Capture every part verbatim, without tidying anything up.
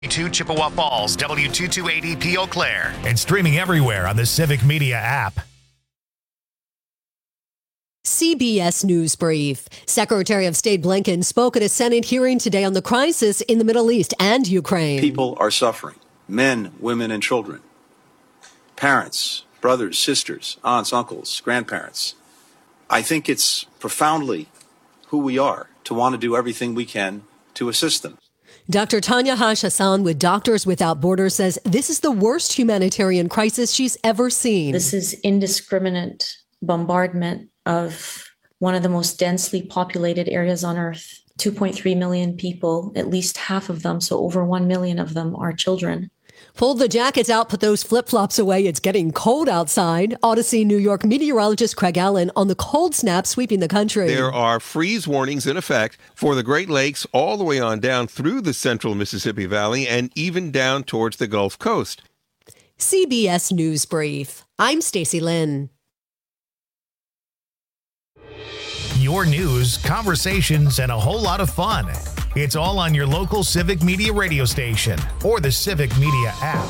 two Chippewa Falls, W two two eight zero P Eau Claire, and streaming everywhere on the Civic Media app. C B S News Brief. Secretary of State Blinken spoke at a Senate hearing today on the crisis in the Middle East and Ukraine. People are suffering. Men, women, and children. Parents, brothers, sisters, aunts, uncles, grandparents. I think it's profoundly who we are to want to do everything we can to assist them. Doctor Tanya Hash-Hassan with Doctors Without Borders says this is the worst humanitarian crisis she's ever seen. This is indiscriminate bombardment of one of the most densely populated areas on Earth. two point three million people, at least half of them, so over one million of them are children. Pull the jackets out, put those flip-flops away. It's getting cold outside. Odyssey New York meteorologist Craig Allen on the cold snap sweeping the country. There are freeze warnings in effect for the Great Lakes all the way on down through the central Mississippi Valley and even down towards the Gulf Coast. C B S News Brief. I'm Stacey Lynn. Your news, conversations, and a whole lot of fun. It's all on your local Civic Media radio station or the Civic Media app.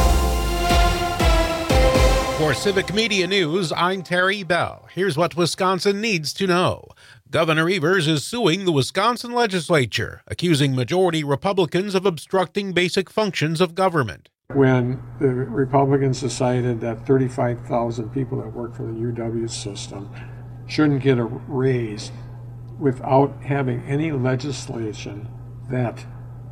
For Civic Media News, I'm Terry Bell. Here's what Wisconsin needs to know. Governor Evers is suing the Wisconsin legislature, accusing majority Republicans of obstructing basic functions of government. When the Republicans decided that thirty-five thousand people that work for the U W system shouldn't get a raise without having any legislation that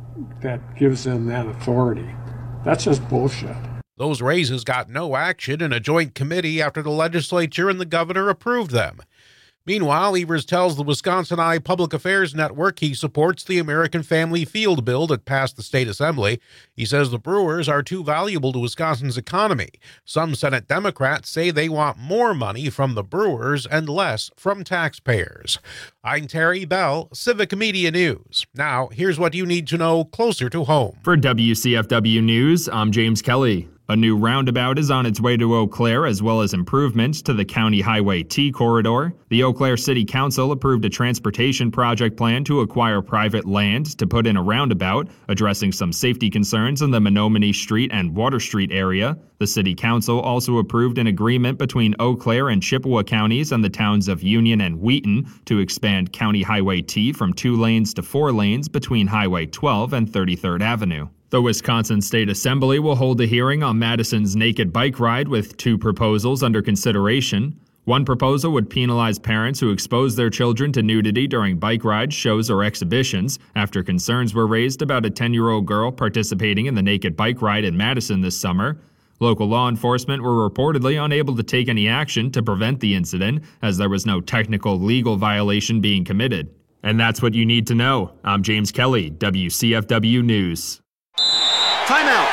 that gives them that authority. That's just bullshit. Those raises got no action in a joint committee after the legislature and the governor approved them. Meanwhile, Evers tells the Wisconsin Eye Public Affairs Network he supports the American Family Field bill that passed the state assembly. He says the Brewers are too valuable to Wisconsin's economy. Some Senate Democrats say they want more money from the Brewers and less from taxpayers. I'm Terry Bell, Civic Media News. Now, here's what you need to know closer to home. For W C F W News, I'm James Kelly. A new roundabout is on its way to Eau Claire, as well as improvements to the County Highway T corridor. The Eau Claire City Council approved a transportation project plan to acquire private land to put in a roundabout, addressing some safety concerns in the Menominee Street and Water Street area. The City Council also approved an agreement between Eau Claire and Chippewa counties and the towns of Union and Wheaton to expand County Highway T from two lanes to four lanes between Highway twelve and thirty-third Avenue. The Wisconsin State Assembly will hold a hearing on Madison's naked bike ride with two proposals under consideration. One proposal would penalize parents who expose their children to nudity during bike rides, shows, or exhibitions after concerns were raised about a ten-year-old girl participating in the naked bike ride in Madison this summer. Local law enforcement were reportedly unable to take any action to prevent the incident, as there was no technical legal violation being committed. And that's what you need to know. I'm James Kelly, W C F W News. Timeout.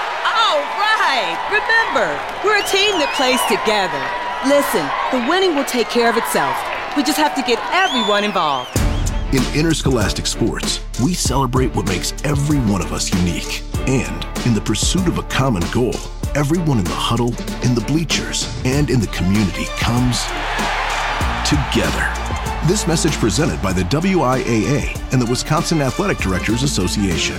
All right. Remember, we're a team that plays together. Listen, the winning will take care of itself. We just have to get everyone involved. In interscholastic sports, we celebrate what makes every one of us unique. And in the pursuit of a common goal, everyone in the huddle, in the bleachers, and in the community comes together. This message presented by the W I A A and the Wisconsin Athletic Directors Association.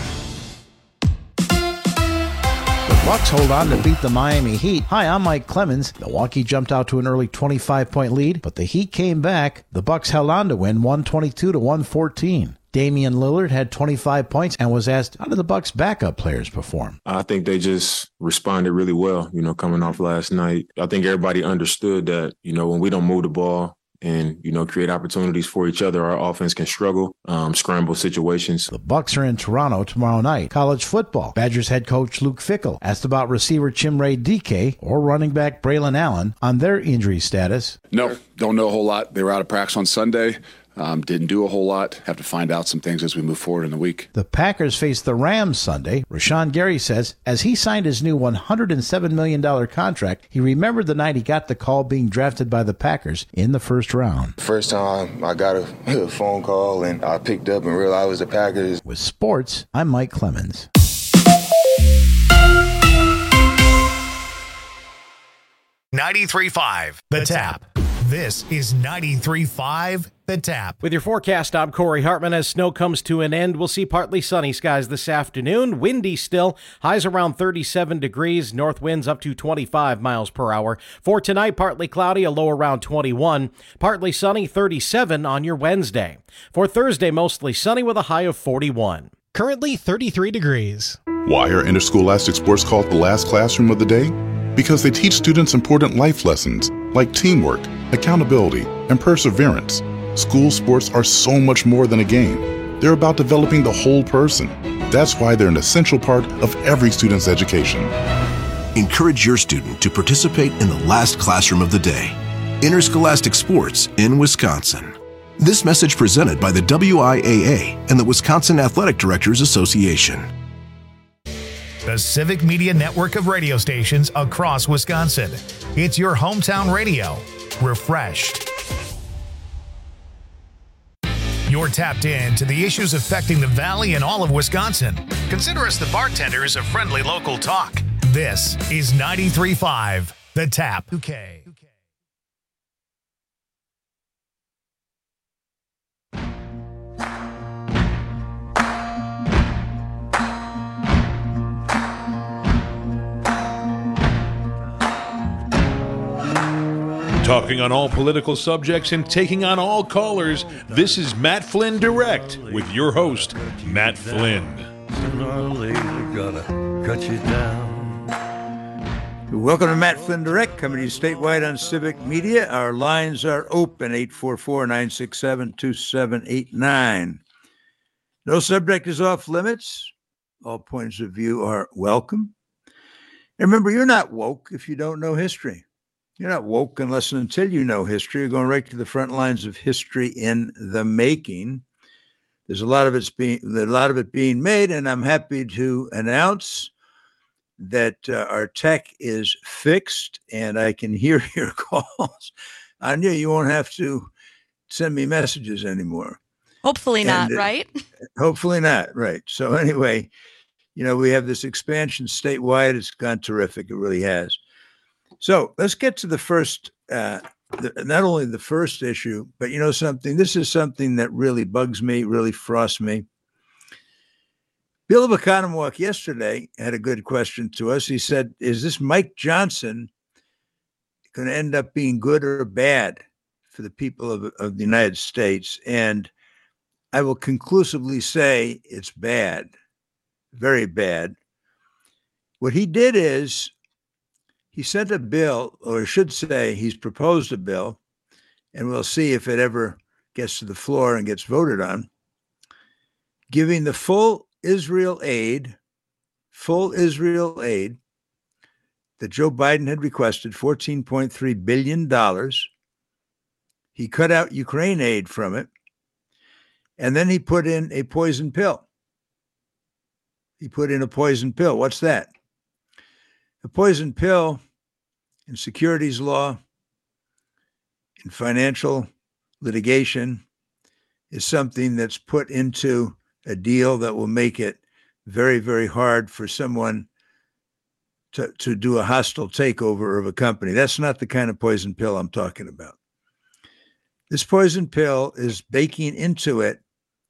Bucks hold on to beat the Miami Heat. Hi, I'm Mike Clemens. Milwaukee jumped out to an early twenty-five point lead, but the Heat came back. The Bucks held on to win one twenty-two to one fourteen. Damian Lillard had twenty-five points and was asked, how did the Bucks' backup players perform? I think they just responded really well, you know, coming off last night. I think everybody understood that, you know, when we don't move the ball and, you know, create opportunities for each other, our offense can struggle, um, scramble situations. The Bucks are in Toronto tomorrow night. College football. Badgers head coach Luke Fickell asked about receiver Chimere Dike or running back Braylon Allen on their injury status. No, don't know a whole lot. They were out of practice on Sunday. Um, didn't do a whole lot. Have to find out some things as we move forward in the week. The Packers face the Rams Sunday. Rashawn Gary says as he signed his new one hundred seven million dollars contract, he remembered the night he got the call being drafted by the Packers in the first round. First time I got a phone call and I picked up and realized it was the Packers. With sports, I'm Mike Clemens. ninety-three point five The Tap. This is ninety-three point five The Tap. With your forecast, I'm Corey Hartman. As snow comes to an end, we'll see partly sunny skies this afternoon. Windy still. Highs around thirty-seven degrees. North winds up to twenty-five miles per hour. For tonight, partly cloudy, a low around twenty-one. Partly sunny, thirty-seven on your Wednesday. For Thursday, mostly sunny with a high of forty-one. Currently thirty-three degrees. Why are interscholastic sports called the last classroom of the day? Because they teach students important life lessons like teamwork, accountability, and perseverance. School sports are so much more than a game. They're about developing the whole person. That's why they're an essential part of every student's education. Encourage your student to participate in the last classroom of the day. Interscholastic sports in Wisconsin. This message presented by the W I A A and the Wisconsin Athletic Directors Association. The Civic Media network of radio stations across Wisconsin. It's your hometown radio. Refreshed. You're tapped in to the issues affecting the Valley and all of Wisconsin. Consider us the bartenders of friendly local talk. This is ninety-three point five, The Tap. Okay. Talking on all political subjects and taking on all callers, this is Matt Flynn Direct with your host, Matt Flynn. Sooner or later, gotta cut you down. Welcome to Matt Flynn Direct, coming to you statewide on Civic Media. Our lines are open, eight four four, nine six seven, two seven eight nine. No subject is off limits. All points of view are welcome. And remember, you're not woke if you don't know history. You're not woke unless and until you know history. You're going right to the front lines of history in the making. There's a lot of it's being, a lot of it being made, and I'm happy to announce that uh, our tech is fixed, and I can hear your calls. I knew you won't have to send me messages anymore. Hopefully not, and, uh, right? Hopefully not, right. So anyway, you know, we have this expansion statewide. It's gone terrific. It really has. So let's get to the first, uh, the, not only the first issue, but you know something, this is something that really bugs me, really frosts me. Bill of Oconomowoc yesterday had a good question to us. He said, is this Mike Johnson going to end up being good or bad for the people of, of the United States? And I will conclusively say it's bad, very bad. What he did is, he sent a bill, or I should say he's proposed a bill, and we'll see if it ever gets to the floor and gets voted on, giving the full Israel aid, full Israel aid that Joe Biden had requested, fourteen point three billion dollars. He cut out Ukraine aid from it, and then he put in a poison pill. He put in a poison pill. What's that? A poison pill in securities law, in financial litigation, is something that's put into a deal that will make it very, very hard for someone to, to do a hostile takeover of a company. That's not the kind of poison pill I'm talking about. This poison pill is baking into it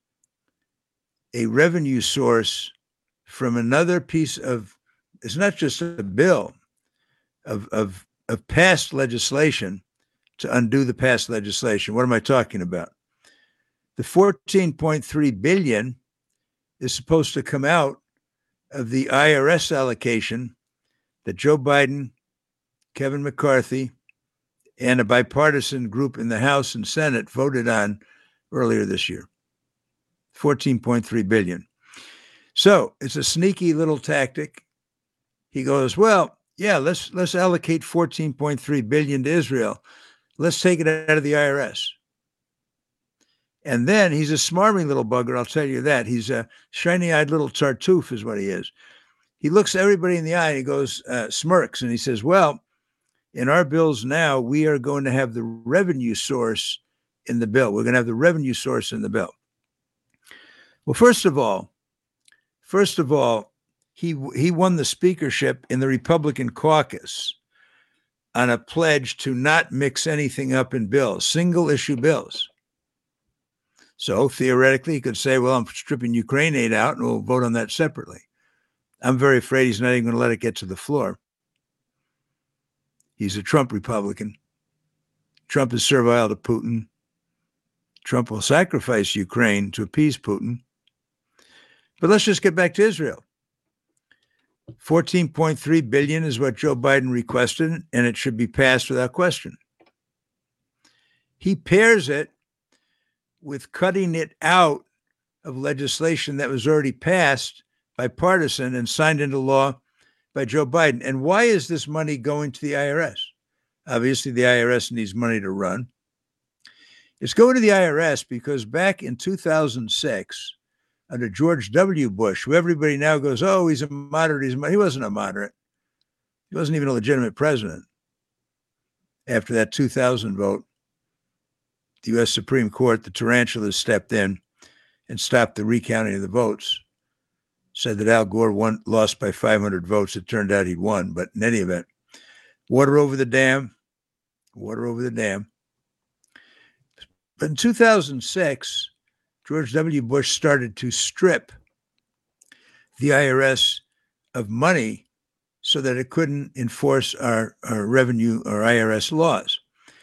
a revenue source from another piece of, it's not just a bill, of, of, of past legislation to undo the past legislation. What am I talking about? The fourteen point three billion dollars is supposed to come out of the I R S allocation that Joe Biden, Kevin McCarthy, and a bipartisan group in the House and Senate voted on earlier this year. fourteen point three billion dollars. So it's a sneaky little tactic. He goes, well, yeah, let's let's allocate fourteen point three billion dollars to Israel. Let's take it out of the I R S. And then he's a smarmy little bugger, I'll tell you that. He's a shiny-eyed little tartuffe is what he is. He looks everybody in the eye and he goes, uh, smirks, and he says, well, in our bills now, we are going to have the revenue source in the bill. We're going to have the revenue source in the bill. Well, first of all, first of all, he he won the speakership in the Republican caucus on a pledge to not mix anything up in bills, single issue bills. So theoretically, he could say, well, I'm stripping Ukraine aid out and we'll vote on that separately. I'm very afraid he's not even going to let it get to the floor. He's a Trump Republican. Trump is servile to Putin. Trump will sacrifice Ukraine to appease Putin. But let's just get back to Israel. fourteen point three billion dollars is what Joe Biden requested, and it should be passed without question. He pairs it with cutting it out of legislation that was already passed bipartisan and signed into law by Joe Biden. And why is this money going to the I R S? Obviously, the I R S needs money to run. It's going to the I R S because back in two thousand six, under George W. Bush, who everybody now goes, oh, he's a moderate. He's a, he wasn't a moderate. He wasn't even a legitimate president. After that two thousand vote, the U S Supreme Court, the tarantulas stepped in and stopped the recounting of the votes, said that Al Gore won, lost by five hundred votes. It turned out he'd won. But in any event, water over the dam, water over the dam. But in two thousand six, George W. Bush started to strip the I R S of money so that it couldn't enforce our, our revenue or I R S laws.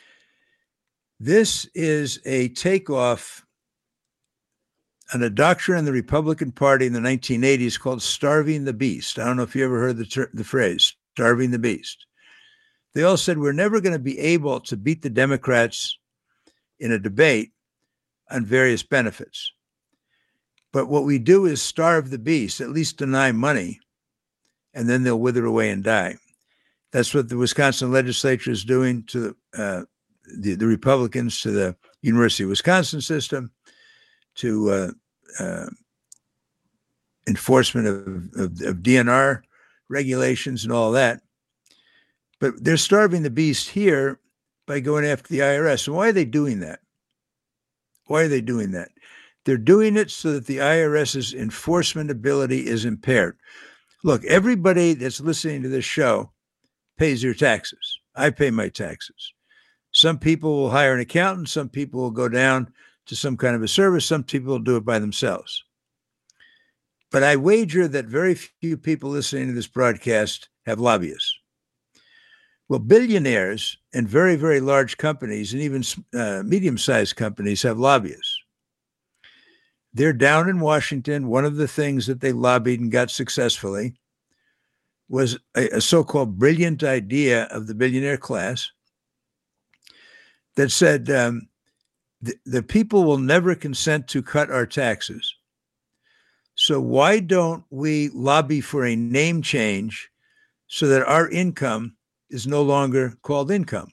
This is a takeoff on a doctrine in the Republican Party in the nineteen eighties called starving the beast. I don't know if you ever heard the, ter- the phrase, starving the beast. They all said, we're never going to be able to beat the Democrats in a debate on various benefits. But what we do is starve the beast, at least deny money, and then they'll wither away and die. That's what the Wisconsin legislature is doing to uh, the, the Republicans, to the University of Wisconsin system, to uh, uh, enforcement of, of, of D N R regulations and all that. But they're starving the beast here by going after the I R S. And why are they doing that? Why are they doing that? They're doing it so that the IRS's enforcement ability is impaired. Look, everybody that's listening to this show pays their taxes. I pay my taxes. Some people will hire an accountant. Some people will go down to some kind of a service. Some people will do it by themselves. But I wager that very few people listening to this broadcast have lobbyists. Well, billionaires and very, very large companies and even uh, medium-sized companies have lobbyists. They're down in Washington. One of the things that they lobbied and got successfully was a, a so-called brilliant idea of the billionaire class that said um, the, the people will never consent to cut our taxes. So why don't we lobby for a name change so that our income is no longer called income?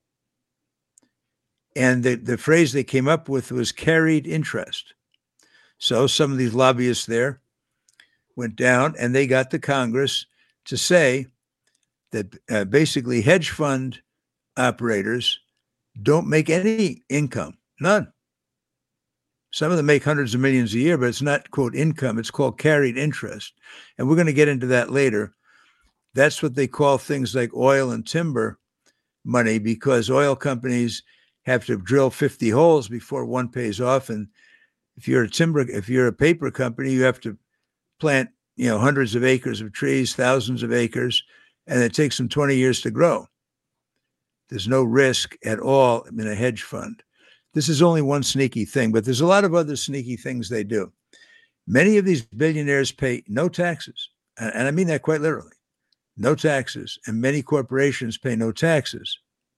And the, the phrase they came up with was carried interest. So some of these lobbyists there went down and they got the Congress to say that uh, basically hedge fund operators don't make any income, none. Some of them make hundreds of millions a year, but it's not, quote, income. It's called carried interest. And we're going to get into that later. That's what they call things like oil and timber money, because oil companies have to drill fifty holes before one pays off. And if you're a timber, if you're a paper company, you have to plant, you know, hundreds of acres of trees, thousands of acres, and it takes them twenty years to grow. There's no risk at all in a hedge fund. This is only one sneaky thing, but there's a lot of other sneaky things they do. Many of these billionaires pay no taxes, and I mean that quite literally. No taxes, and many corporations pay no taxes.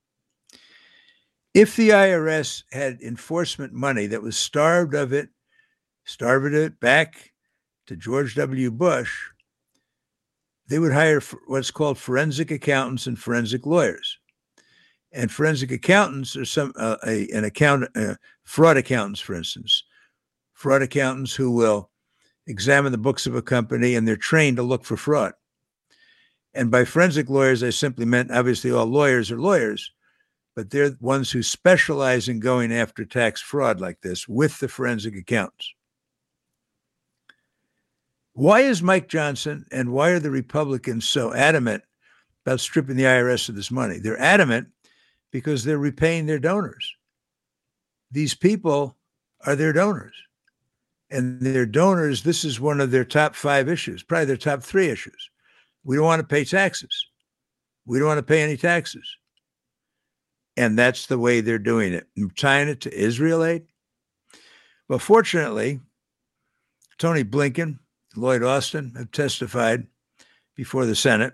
If the I R S had enforcement money that was starved of it, starved it back to George W. Bush, they would hire what's called forensic accountants and forensic lawyers. And forensic accountants are some uh, a, an account uh, fraud accountants, for instance, fraud accountants who will examine the books of a company, and they're trained to look for fraud. And by forensic lawyers, I simply meant obviously all lawyers are lawyers, but they're ones who specialize in going after tax fraud like this with the forensic accountants. Why is Mike Johnson and why are the Republicans so adamant about stripping the I R S of this money? They're adamant because they're repaying their donors. These people are their donors. And their donors, this is one of their top five issues, probably their top three issues. We don't want to pay taxes. We don't want to pay any taxes. And that's the way they're doing it. And tying it to Israel aid. Well, fortunately, Tony Blinken, Lloyd Austin have testified before the Senate.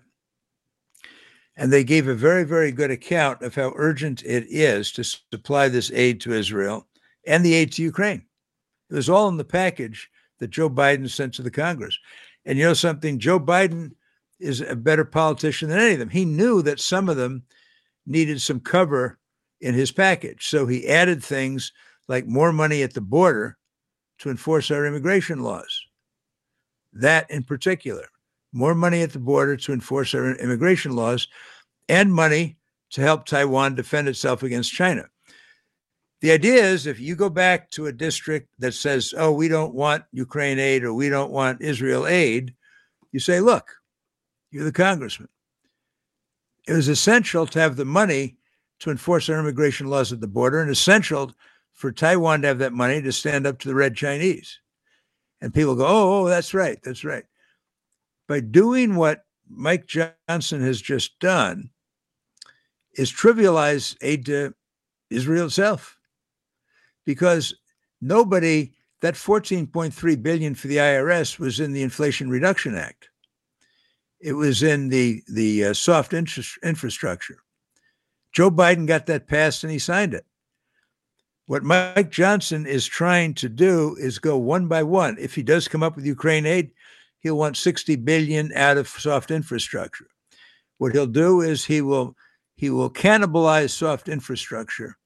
And they gave a very, very good account of how urgent it is to supply this aid to Israel and the aid to Ukraine. It was all in the package that Joe Biden sent to the Congress. And you know something? Joe Biden is a better politician than any of them. He knew that some of them needed some cover in his package. So he added things like more money at the border to enforce our immigration laws. That in particular, more money at the border to enforce our immigration laws, and money to help Taiwan defend itself against China. The idea is if you go back to a district that says, oh, we don't want Ukraine aid or we don't want Israel aid, you say, look, you're the congressman. It was essential to have the money to enforce our immigration laws at the border, and essential for Taiwan to have that money to stand up to the Red Chinese. And people go, oh, oh, that's right, that's right. By doing what Mike Johnson has just done is trivialize aid to Israel itself. Because nobody, that fourteen point three billion dollars for the I R S was in the Inflation Reduction Act. It was in the, the uh, soft interest, infrastructure. Joe Biden got that passed and he signed it. What Mike Johnson is trying to do is go one by one. If he does come up with Ukraine aid, he'll want sixty billion dollars out of soft infrastructure. What he'll do is he will he will cannibalize soft infrastructure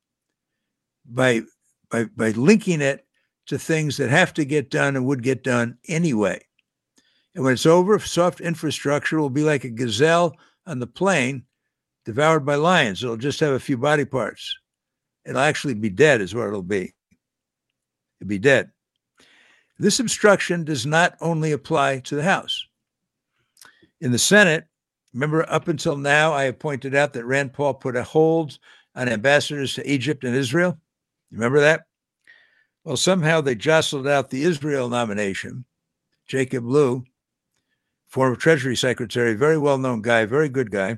by by by linking it to things that have to get done and would get done anyway. And when it's over, soft infrastructure will be like a gazelle on the plain devoured by lions. It'll just have a few body parts. It'll actually be dead is what it'll be. It'll be dead. This obstruction does not only apply to the House. In the Senate, remember up until now, I have pointed out that Rand Paul put a hold on ambassadors to Egypt and Israel. Remember that? Well, somehow they jostled out the Israel nomination. Jacob Lew, former Treasury Secretary, very well-known guy, very good guy,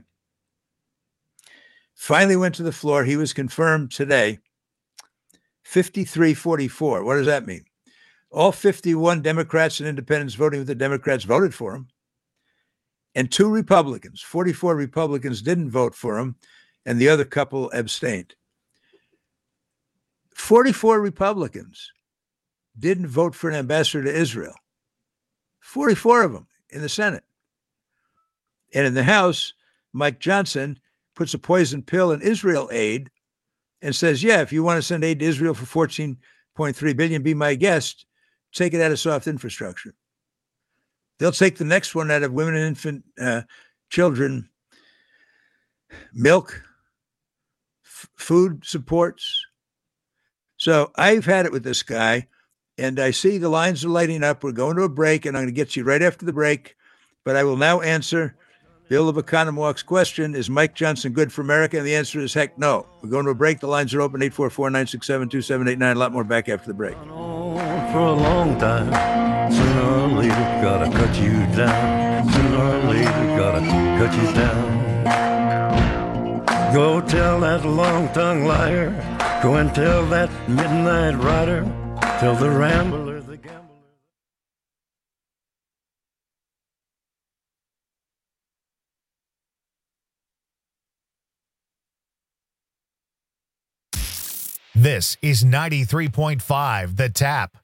finally went to the floor. He was confirmed today, fifty-three forty-four. What does that mean? All fifty-one Democrats and independents voting with the Democrats voted for him. And two Republicans, forty-four Republicans didn't vote for him, and the other couple abstained. forty-four Republicans didn't vote for an ambassador to Israel. forty-four of them in the Senate. And in the House, Mike Johnson puts a poison pill in Israel aid and says, yeah, if you want to send aid to Israel for fourteen point three billion dollars, be my guest, take it out of soft infrastructure. They'll take the next one out of women and infant uh, children, milk, f- food supports. So I've had it with this guy, and I see the lines are lighting up. We're going to a break, and I'm going to get you right after the break. But I will now answer Bill of Economwalk's question, is Mike Johnson good for America? And the answer is heck no. We're going to a break. The lines are open, eight four four, nine six seven, two seven eight nine. A lot more back after the break. For a long time, sooner or later, gotta cut you down. Sooner or later, gotta cut you down. Go tell that long-tongued liar. Go and tell that midnight rider. Tell the rambler, the gambler. This is ninety-three point five The Tap.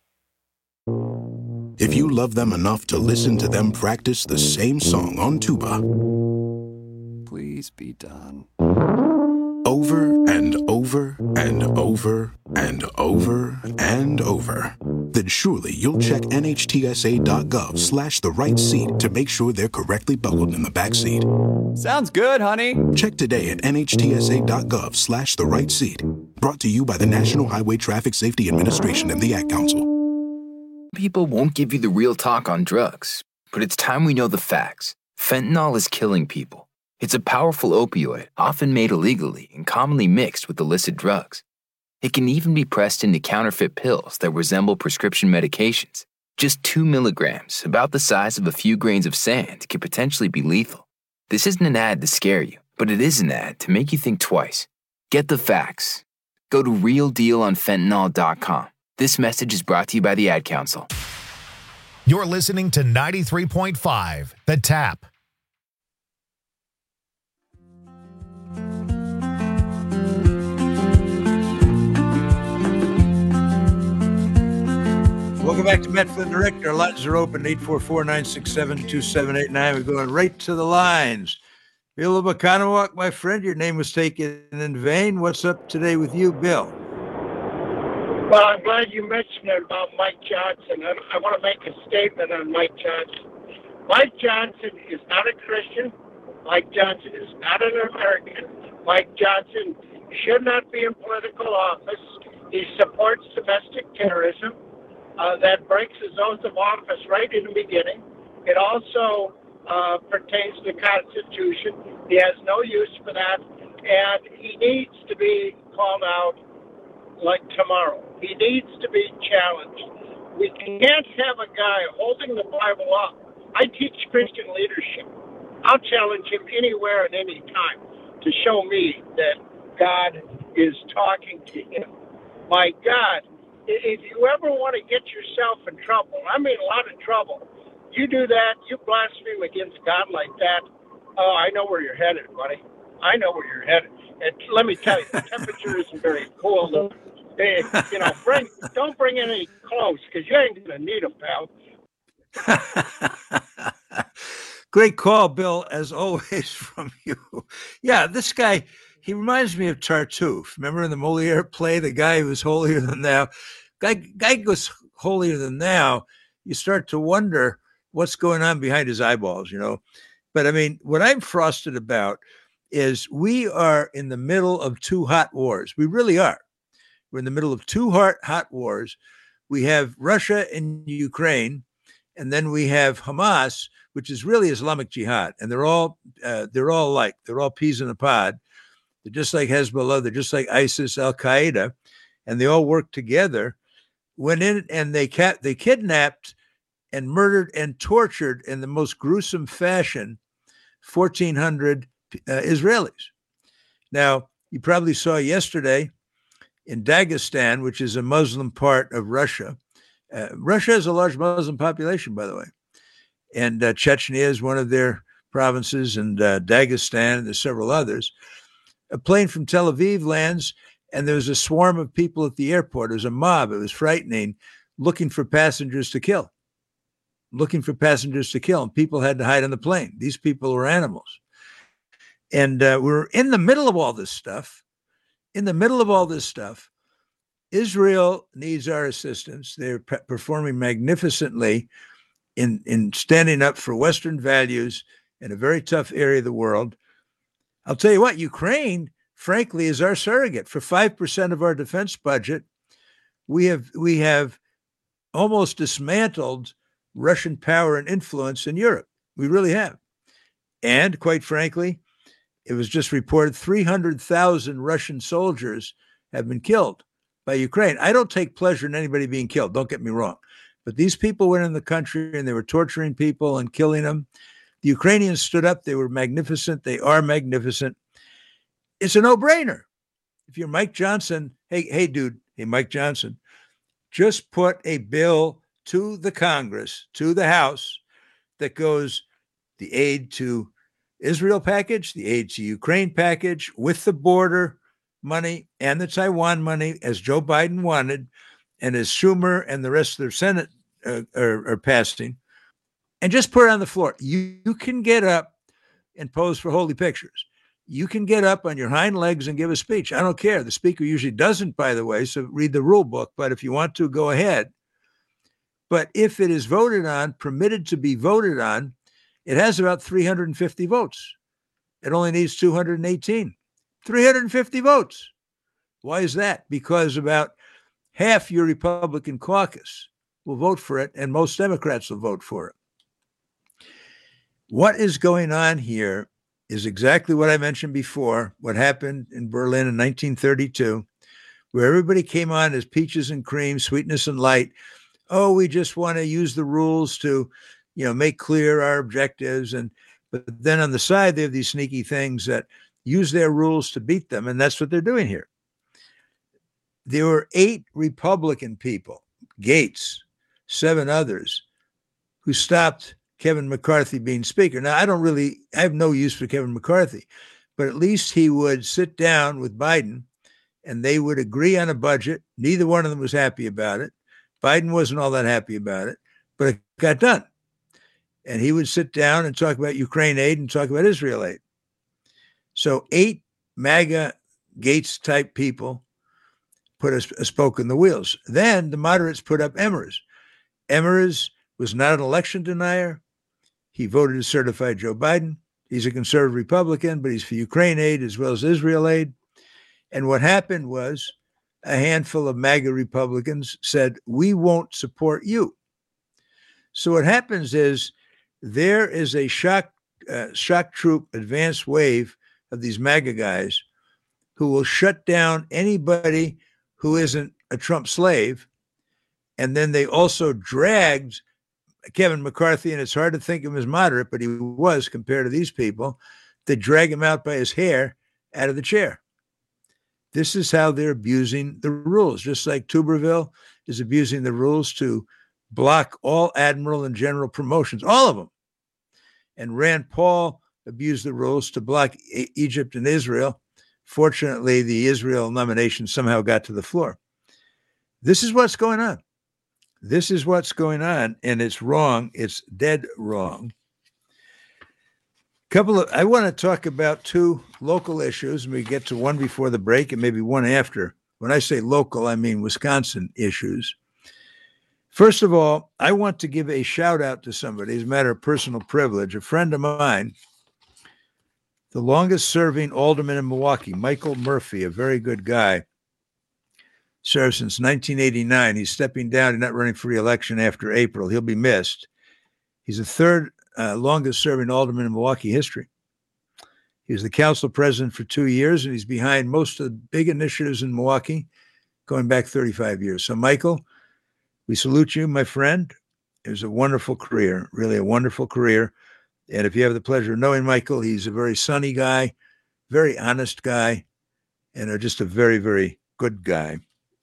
If you love them enough to listen to them practice the same song on tuba, please be done. Over and over and over and over and over, then surely you'll check nhtsa.gov slash the right seat to make sure they're correctly buckled in the back seat. Sounds good, honey. Check today at nhtsa.gov slash the right seat. Brought to you by the National Highway Traffic Safety Administration and the Ad Council. People won't give you the real talk on drugs, but it's time we know the facts. Fentanyl is killing people. It's a powerful opioid, often made illegally and commonly mixed with illicit drugs. It can even be pressed into counterfeit pills that resemble prescription medications. Just two milligrams, about the size of a few grains of sand, can potentially be lethal. This isn't an ad to scare you, but it is an ad to make you think twice. Get the facts. Go to real deal on fentanyl dot com. This message is brought to you by the Ad Council. You're listening to ninety-three point five, The Tap. Welcome back to Matt Flynn Direct. Our lines are open, eight four four, nine six seven, two seven eight nine. We're going right to the lines. Bill Obakanawak, my friend, your name was taken in vain. What's up today with you, Bill? Well, I'm glad you mentioned it about Mike Johnson. I, I want to make a statement on Mike Johnson. Mike Johnson is not a Christian. Mike Johnson is not an American. Mike Johnson should not be in political office. He supports domestic terrorism. Uh, that breaks his oath of office right in the beginning. It also uh, pertains to the Constitution. He has no use for that, and he needs to be called out like tomorrow. He needs to be challenged. We can't have a guy holding the Bible up. I teach Christian leadership. I'll challenge him anywhere and any time to show me that God is talking to him. My God. If you ever want to get yourself in trouble, I mean a lot of trouble, you do that, you blaspheme against God like that, oh, I know where you're headed, buddy. I know where you're headed. And let me tell you, the temperature isn't very cool. Hey, you know, bring, don't bring any clothes, because you ain't going to need them, pal. Great call, Bill, as always, from you. Yeah, this guy... he reminds me of Tartuffe. Remember in the Moliere play, the guy who was holier than thou? Guy, guy goes holier than thou. You start to wonder what's going on behind his eyeballs, you know? But I mean, what I'm frosted about is we are in the middle of two hot wars. We really are. We're in the middle of two hot, hot wars. We have Russia and Ukraine, and then we have Hamas, which is really Islamic Jihad. And they're all, uh, they're all like, they're all peas in a pod. They're just like Hezbollah. They're just like ISIS, Al-Qaeda, and they all work together. Went in and they ca- they kidnapped and murdered and tortured in the most gruesome fashion fourteen hundred uh, Israelis. Now, you probably saw yesterday in Dagestan, which is a Muslim part of Russia. Uh, Russia has a large Muslim population, by the way. And uh, Chechnya is one of their provinces, and uh, Dagestan, and there's several others. A plane from Tel Aviv lands, and there was a swarm of people at the airport. It was a mob. It was frightening, looking for passengers to kill, looking for passengers to kill. And people had to hide on the plane. These people were animals. And uh, we're in the middle of all this stuff. In the middle of all this stuff, Israel needs our assistance. They're pe- performing magnificently in, in standing up for Western values in a very tough area of the world. I'll tell you what, Ukraine, frankly, is our surrogate. For five percent of our defense budget, we have we have almost dismantled Russian power and influence in Europe. We really have. And quite frankly, it was just reported three hundred thousand Russian soldiers have been killed by Ukraine. I don't take pleasure in anybody being killed, don't get me wrong. But these people went in the country and they were torturing people and killing them. The Ukrainians stood up. They were magnificent. They are magnificent. It's a no-brainer. If you're Mike Johnson, hey, hey, dude, hey, Mike Johnson, just put a bill to the Congress, to the House, that goes the aid to Israel package, the aid to Ukraine package, with the border money and the Taiwan money, as Joe Biden wanted, and as Schumer and the rest of the Senate uh, are, are passing. And just put it on the floor. You, you can get up and pose for holy pictures. You can get up on your hind legs and give a speech. I don't care. The speaker usually doesn't, by the way, so read the rule book. But if you want to, go ahead. But if it is voted on, permitted to be voted on, it has about three hundred fifty votes. It only needs two hundred eighteen. three hundred fifty votes. Why is that? Because about half your Republican caucus will vote for it, and most Democrats will vote for it. What is going on here is exactly what I mentioned before, what happened in Berlin in nineteen thirty-two, where everybody came on as peaches and cream, sweetness and light. Oh, we just want to use the rules to, you know, make clear our objectives. And but then on the side, they have these sneaky things that use their rules to beat them. And that's what they're doing here. There were eight Republican people, Gates, seven others, who stopped Kevin McCarthy being speaker. Now, I don't really, I have no use for Kevin McCarthy, but at least he would sit down with Biden and they would agree on a budget. Neither one of them was happy about it. Biden wasn't all that happy about it, but it got done. And he would sit down and talk about Ukraine aid and talk about Israel aid. So eight MAGA Gates type people put a, a spoke in the wheels. Then the moderates put up Emers. Emers was not an election denier. He voted to certify Joe Biden. He's a conservative Republican, but he's for Ukraine aid as well as Israel aid. And what happened was a handful of MAGA Republicans said, we won't support you. So what happens is there is a shock, uh, shock troop advance wave of these MAGA guys who will shut down anybody who isn't a Trump slave. And then they also dragged Kevin McCarthy, and it's hard to think of him as moderate, but he was compared to these people. They drag him out by his hair out of the chair. This is how they're abusing the rules, just like Tuberville is abusing the rules to block all admiral and general promotions, all of them. And Rand Paul abused the rules to block e- Egypt and Israel. Fortunately, the Israel nomination somehow got to the floor. This is what's going on. This is what's going on, and it's wrong. It's dead wrong. Couple of, I want to talk about two local issues, and we get to one before the break and maybe one after. When I say local, I mean Wisconsin issues. First of all, I want to give a shout out to somebody as a matter of personal privilege, a friend of mine, the longest serving alderman in Milwaukee, Michael Murphy, a very good guy. Served since nineteen eighty-nine. He's stepping down and not running for re-election after April. He'll be missed. He's the third uh, longest serving alderman in Milwaukee history. He was the council president for two years, and he's behind most of the big initiatives in Milwaukee going back thirty-five years. So, Michael, we salute you, my friend. It was a wonderful career, really a wonderful career. And if you have the pleasure of knowing Michael, he's a very sunny guy, very honest guy, and uh, just a very, very good guy.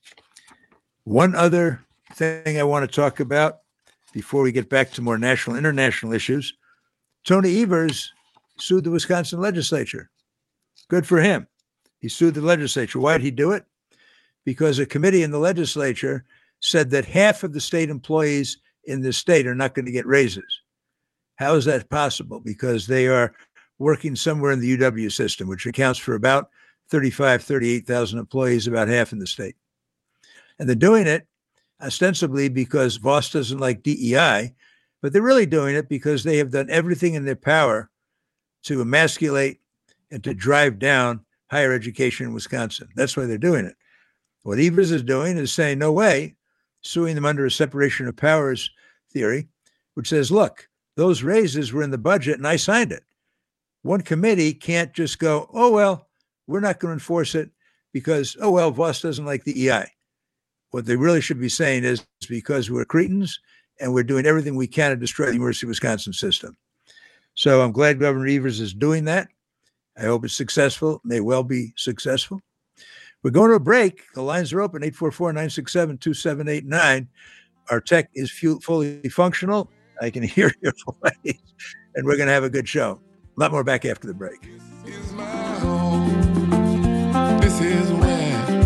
One other thing I want to talk about before we get back to more national, international issues. Tony Evers sued the Wisconsin legislature. Good for him. He sued the legislature. Why did he do it? Because a committee in the legislature said that half of the state employees in the state are not going to get raises. How is that possible? Because they are working somewhere in the U W system, which accounts for about thirty-five, thirty-eight thousand employees, about half in the state. And they're doing it ostensibly because Voss doesn't like D E I, but they're really doing it because they have done everything in their power to emasculate and to drive down higher education in Wisconsin. That's why they're doing it. What Evers is doing is saying, no way, suing them under a separation of powers theory, which says, look, those raises were in the budget and I signed it. One committee can't just go, oh, well, we're not going to enforce it because, oh, well, Voss doesn't like the E I. What they really should be saying is because we're cretins and we're doing everything we can to destroy the University of Wisconsin system. So I'm glad Governor Evers is doing that. I hope it's successful. It may well be successful. We're going to a break. The lines are open, eight four four, nine six seven, two seven eight nine. Our tech is fully functional. I can hear your voice, and we're going to have a good show. A lot more back after the break. This is my home. This is where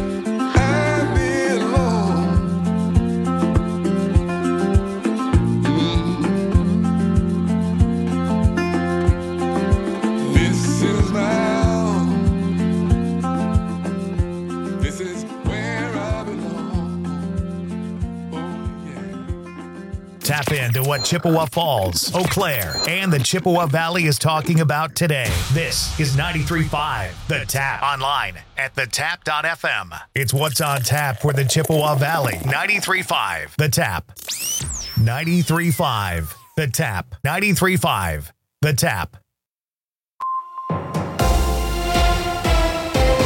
Tap into what Chippewa Falls, Eau Claire, and the Chippewa Valley is talking about today. This is ninety-three point five The Tap. Online at the tap dot f m. It's what's on tap for the Chippewa Valley. ninety-three point five The Tap. ninety-three point five The Tap. ninety-three point five The Tap.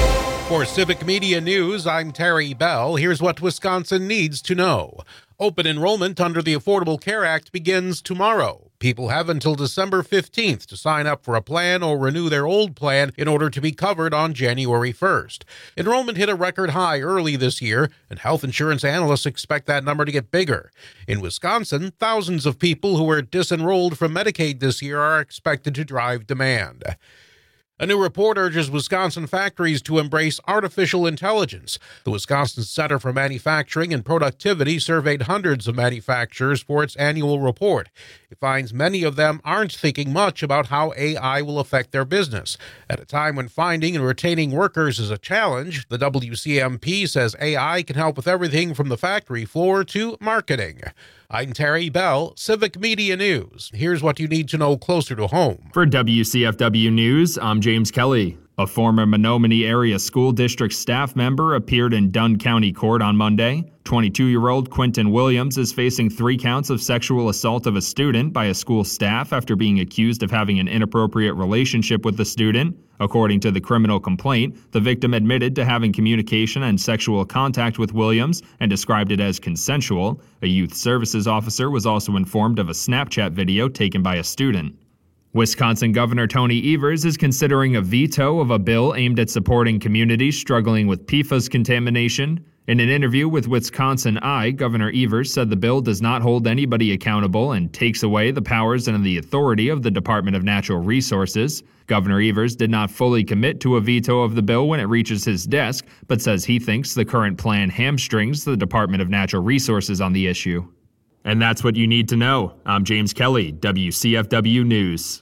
For Civic Media News, I'm Terry Bell. Here's what Wisconsin needs to know. Open enrollment under the Affordable Care Act begins tomorrow. People have until December fifteenth to sign up for a plan or renew their old plan in order to be covered on January first. Enrollment hit a record high early this year, and health insurance analysts expect that number to get bigger. In Wisconsin, thousands of people who were disenrolled from Medicaid this year are expected to drive demand. A new report urges Wisconsin factories to embrace artificial intelligence. The Wisconsin Center for Manufacturing and Productivity surveyed hundreds of manufacturers for its annual report. It finds many of them aren't thinking much about how A I will affect their business. At a time when finding and retaining workers is a challenge, the W C M P says A I can help with everything from the factory floor to marketing. I'm Terry Bell, Civic Media News. Here's what you need to know closer to home. For W C F W News, I'm James Kelly. A former Menominee Area School District staff member appeared in Dunn County Court on Monday. twenty-two-year-old Quentin Williams is facing three counts of sexual assault of a student by a school staff after being accused of having an inappropriate relationship with the student. According to the criminal complaint, the victim admitted to having communication and sexual contact with Williams and described it as consensual. A youth services officer was also informed of a Snapchat video taken by a student. Wisconsin Governor Tony Evers is considering a veto of a bill aimed at supporting communities struggling with P FAS contamination. In an interview with Wisconsin Eye, Governor Evers said the bill does not hold anybody accountable and takes away the powers and the authority of the Department of Natural Resources. Governor Evers did not fully commit to a veto of the bill when it reaches his desk, but says he thinks the current plan hamstrings the Department of Natural Resources on the issue. And that's what you need to know. I'm James Kelly, W C F W News.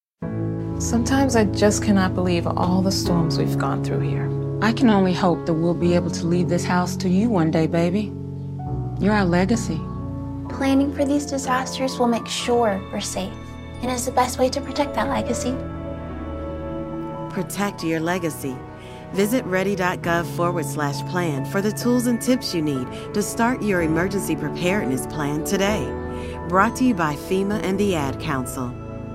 Sometimes I just cannot believe all the storms we've gone through here. I can only hope that we'll be able to leave this house to you one day, baby. You're our legacy. Planning for these disasters will make sure we're safe, and is the best way to protect that legacy. Protect your legacy. Visit ready.gov forward slash plan for the tools and tips you need to start your emergency preparedness plan today. Brought to you by FEMA and the Ad Council.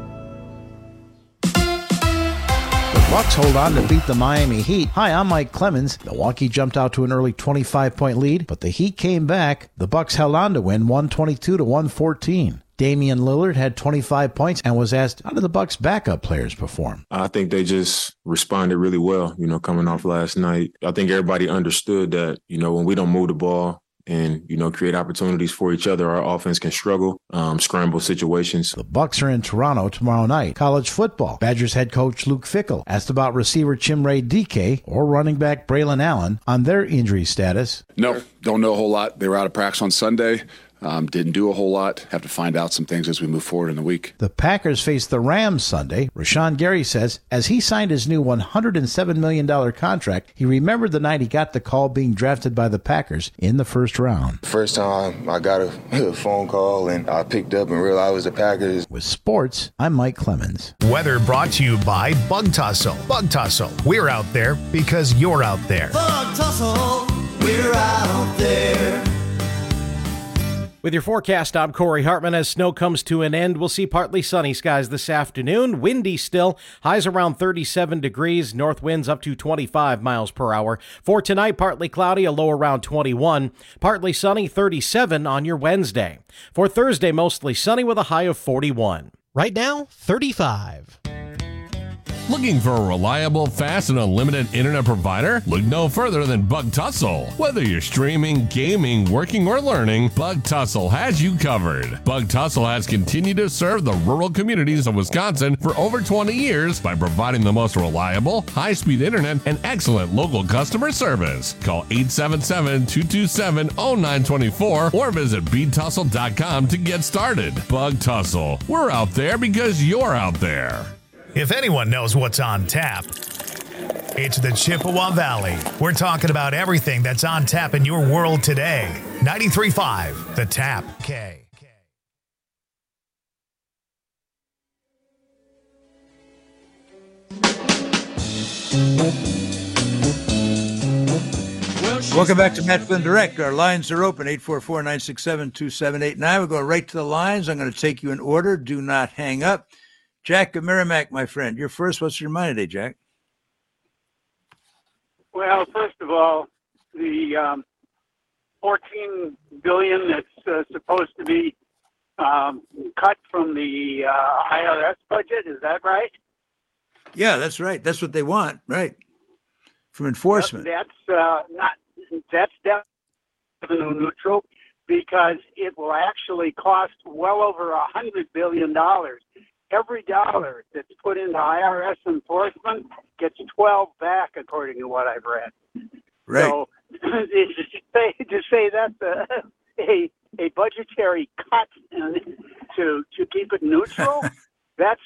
Bucks hold on to beat the Miami Heat. Hi, I'm Mike Clemens. Milwaukee jumped out to an early twenty-five point lead, but the Heat came back. The Bucks held on to win one twenty-two to one fourteen. Damian Lillard had twenty-five points and was asked, how did the Bucks' backup players perform? I think they just responded really well, you know, coming off last night. I think everybody understood that, you know, when we don't move the ball and, you know, create opportunities for each other, our offense can struggle, um, scramble situations. The Bucks are in Toronto tomorrow night. College football. Badgers head coach Luke Fickell asked about receiver Chimere Dike or running back Braylon Allen on their injury status. No, don't know a whole lot. They were out of practice on Sunday. Um, didn't do a whole lot. Have to find out some things as we move forward in the week. The Packers face the Rams Sunday. Rashawn Gary says as he signed his new one hundred seven million dollars contract, he remembered the night he got the call being drafted by the Packers in the first round. First time I got a phone call and I picked up and realized it was the Packers. With sports, I'm Mike Clemens. Weather brought to you by Bug Tussle. Bug Tussle. We're out there because you're out there. Bug Tussle. We're out there. With your forecast, I'm Corey Hartman. As snow comes to an end, we'll see partly sunny skies this afternoon. Windy still. Highs around thirty-seven degrees. North winds up to twenty-five miles per hour. For tonight, partly cloudy, a low around twenty-one. Partly sunny, thirty-seven on your Wednesday. For Thursday, mostly sunny with a high of forty-one. Right now, thirty-five. Looking for a reliable, fast, and unlimited internet provider? Look no further than Bug Tussle. Whether you're streaming, gaming, working, or learning, Bug Tussle has you covered. Bug Tussle has continued to serve the rural communities of Wisconsin for over twenty years by providing the most reliable, high-speed internet and excellent local customer service. Call eight seven seven, two two seven, zero nine two four or visit bead tussle dot com to get started. Bug Tussle. We're out there because you're out there. If anyone knows what's on tap, it's the Chippewa Valley. We're talking about everything that's on tap in your world today. ninety-three point five, The Tap. K. Welcome back to Matt Flynn Direct. Our lines are open, eight four four, nine six seven, two seven eight nine. We're going right to the lines. I'm going to take you in order. Do not hang up. Jack of Merrimack, my friend. You're first. What's your mind today, Jack? Well, first of all, the um, fourteen billion dollars that's uh, supposed to be um, cut from the uh, I R S budget, is that right? Yeah, that's right. That's what they want, right? From enforcement. That's uh, not. That's definitely neutral because it will actually cost well over a hundred billion dollars. Every dollar that's put into I R S enforcement gets twelve back, according to what I've read. Right. So to say, to say that's a, a a budgetary cut to to keep it neutral, that's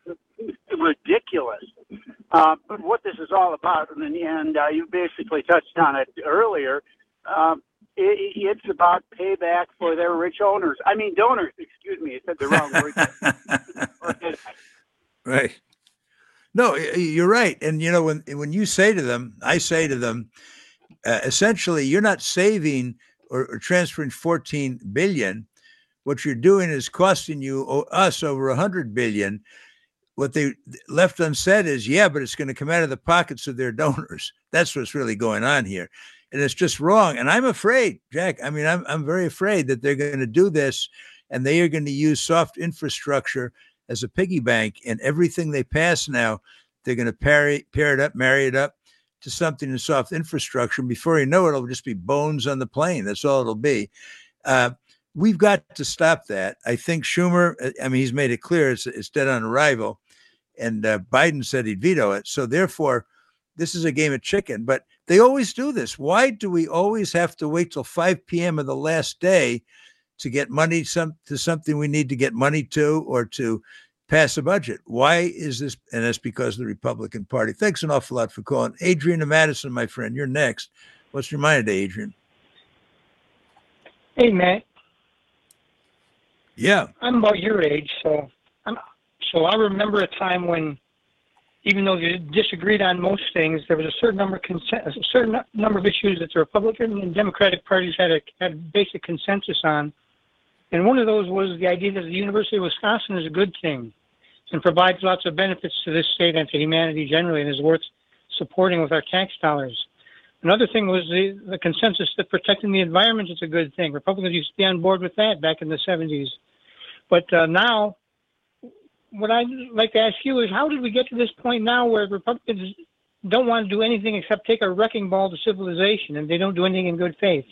ridiculous. Uh, but what this is all about, and, and uh, you basically touched on it earlier, um, it, it's about payback for their rich owners. I mean, donors, excuse me, I said the wrong word. Right. No, you're right. And, you know, when when you say to them, I say to them, uh, essentially, you're not saving or, or transferring fourteen billion. What you're doing is costing you, us, over one hundred billion. What they left unsaid is, yeah, but it's going to come out of the pockets of their donors. That's what's really going on here. And it's just wrong. And I'm afraid, Jack, I mean, I'm, I'm very afraid that they're going to do this and they are going to use soft infrastructure as a piggy bank, and everything they pass now, they're going to pair, pair it up, marry it up to something in soft infrastructure. And before you know it, it'll just be bones on the plane. That's all it'll be. Uh, we've got to stop that. I think Schumer, I mean, he's made it clear it's, it's dead on arrival. And uh, Biden said he'd veto it. So therefore, this is a game of chicken. But they always do this. Why do we always have to wait till five p.m. of the last day to get money some, to something we need to get money to, or to pass a budget? Why is this? And that's because of the Republican Party. Thanks an awful lot for calling. Adrian and Madison, my friend, you're next. What's your mind today, Adrian? Hey, Matt. Yeah. I'm about your age, so I'm, so I remember a time when, even though you disagreed on most things, there was a certain number of consen- a certain number of issues that the Republican and Democratic parties had a had basic consensus on. And one of those was the idea that the University of Wisconsin is a good thing and provides lots of benefits to this state and to humanity generally, and is worth supporting with our tax dollars. Another thing was the, the consensus that protecting the environment is a good thing. Republicans used to be on board with that back in the seventies. But uh, now, what I'd like to ask you is, how did we get to this point now where Republicans don't want to do anything except take a wrecking ball to civilization, and they don't do anything in good faith?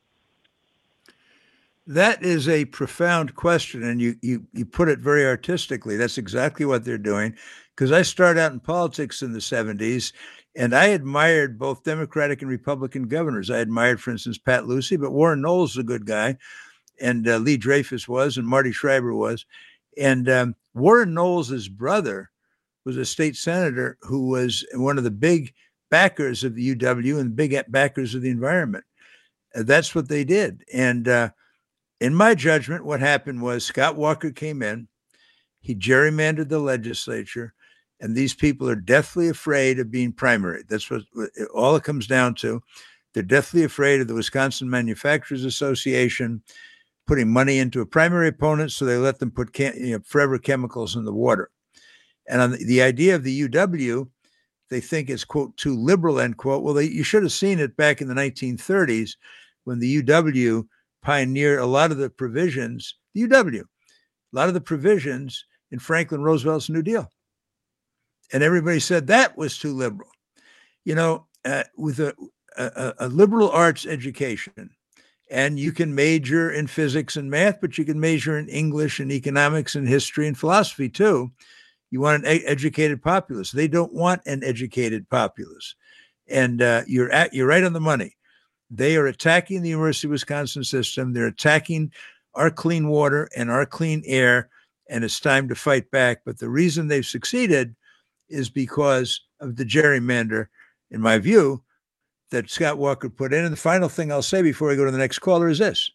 That is a profound question, and you you you put it very artistically. That's exactly what they're doing. Because I started out in politics in the seventies, and I admired both Democratic and Republican governors. I admired, for instance, Pat Lucey, but Warren Knowles is a good guy, and uh, Lee Dreyfus was, and Marty Schreiber was. And um, Warren Knowles' brother was a state senator who was one of the big backers of the U W and big backers of the environment. Uh, that's what they did. And uh, in my judgment, what happened was Scott Walker came in, he gerrymandered the legislature, and these people are deathly afraid of being primary. That's what all it comes down to. They're deathly afraid of the Wisconsin Manufacturers Association putting money into a primary opponent, so they let them put chem- you know, forever chemicals in the water. And on the, the idea of the U W, they think it's, quote, too liberal, end quote. Well, they, you should have seen it back in the nineteen thirties when the U W pioneered a lot of the provisions, the U W, a lot of the provisions in Franklin Roosevelt's New Deal. And everybody said that was too liberal. You know, uh, with a, a, a liberal arts education, and you can major in physics and math, but you can major in English and economics and history and philosophy too. You want an e- educated populace. They don't want an educated populace. And uh, you're at, you're right on the money. They are attacking the University of Wisconsin system. They're attacking our clean water and our clean air, and it's time to fight back. But the reason they've succeeded is because of the gerrymander, in my view, that Scott Walker put in. And the final thing I'll say before I go to the next caller is this.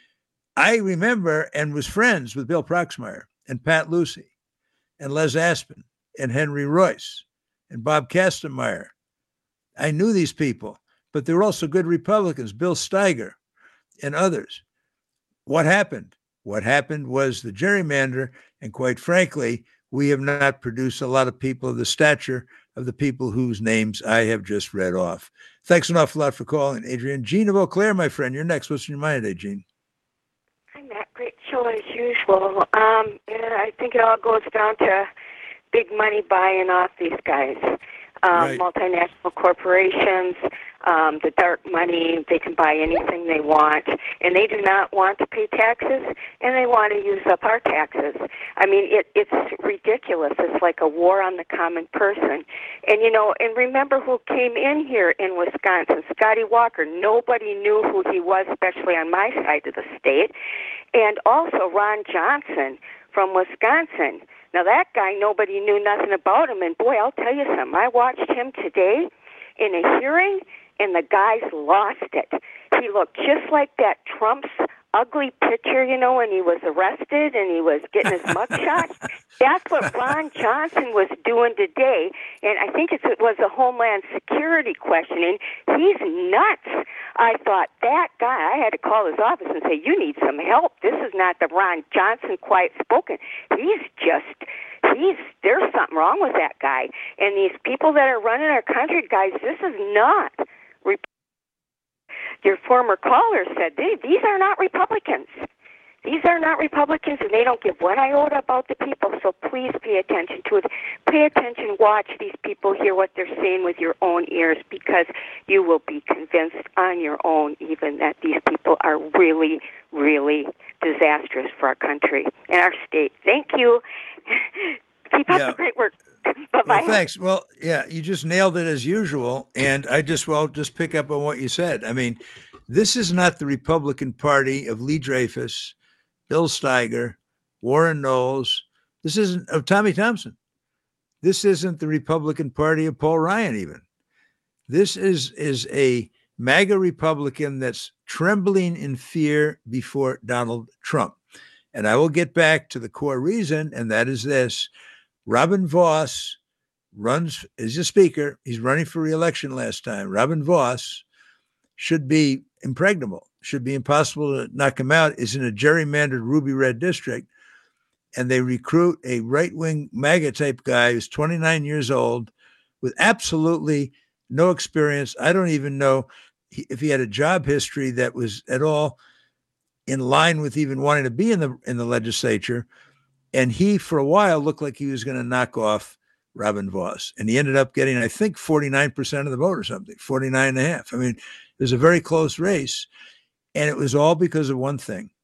I remember and was friends with Bill Proxmire and Pat Lucey and Les Aspin and Henry Royce and Bob Kastenmeier. I knew these people, but they were also good Republicans, Bill Steiger and others. What happened? What happened was the gerrymander, and quite frankly, we have not produced a lot of people of the stature of the people whose names I have just read off. Thanks an awful lot for calling, Adrian. Gene of Eau Claire, my friend, you're next. What's in your mind today, Gene? Hi, Matt. Great show as usual. Um, and I think it all goes down to big money buying off these guys. Um, Right. Multinational corporations, um, the dark money, they can buy anything they want, and they do not want to pay taxes, and they want to use up our taxes. I mean, it, it's ridiculous. It's like a war on the common person. And, you know, and remember who came in here in Wisconsin, Scotty Walker. Nobody knew who he was, especially on my side of the state. And also Ron Johnson from Wisconsin. Now, that guy, nobody knew nothing about him. And, boy, I'll tell you something. I watched him today in a hearing, and the guy's lost it. He looked just like that Trump's ugly picture, you know, when he was arrested and he was getting his mugshot. That's what Ron Johnson was doing today. And I think it's, it was a Homeland Security questioning. He's nuts. I thought, that guy, I had to call his office and say, you need some help. This is not the Ron Johnson quiet spoken. He's just, he's, there's something wrong with that guy. And these people that are running our country, guys, this is not Republican. Your former caller said, they, these are not Republicans. These are not Republicans, and they don't give one iota about the people, so please pay attention to it. Pay attention, watch these people, hear what they're saying with your own ears, because you will be convinced on your own even that these people are really, really disastrous for our country and our state. Thank you. Keep up Yeah. the great work. Bye-bye. Well, thanks. Well, yeah, you just nailed it as usual. And I just, well, just pick up on what you said. I mean, this is not the Republican Party of Lee Dreyfus, Bill Steiger, Warren Knowles. This isn't of Tommy Thompson. This isn't the Republican Party of Paul Ryan even. This is, is a MAGA Republican that's trembling in fear before Donald Trump. And I will get back to the core reason, and that is this. Robin Vos runs as a speaker. He's running for re-election last time. Robin Vos should be impregnable, should be impossible to knock him out, is in a gerrymandered ruby red district. And they recruit a right-wing MAGA type guy who's twenty-nine years old with absolutely no experience. I don't even know if he had a job history that was at all in line with even wanting to be in the in the legislature. And he, for a while, looked like he was going to knock off Robin Vos. And he ended up getting, I think, forty-nine percent of the vote or something, forty-nine and a half. I mean, it was a very close race. And it was all because of one thing.